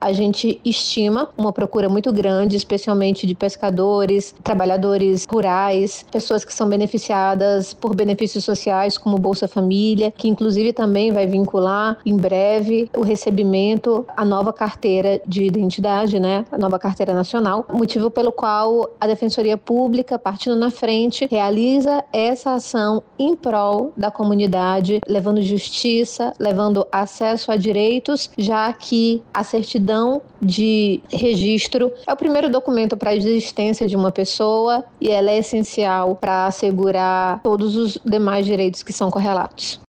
a gente estima uma procura muito grande, especialmente de pescadores, trabalhadores rurais, pessoas que são beneficiadas por benefícios sociais como Bolsa Família, que inclusive também vai vincular em breve o recebimento à nova carteira de identidade, né? A nova carteira nacional, motivo pelo qual a Defensoria Pública, partindo na frente, realiza essa ação em prol da comunidade, levando justiça, levando acesso a direitos, já que a certidão de registro é o primeiro documento para a existência de uma pessoa e ela é essencial para assegurar todos os demais direitos que são correlatos.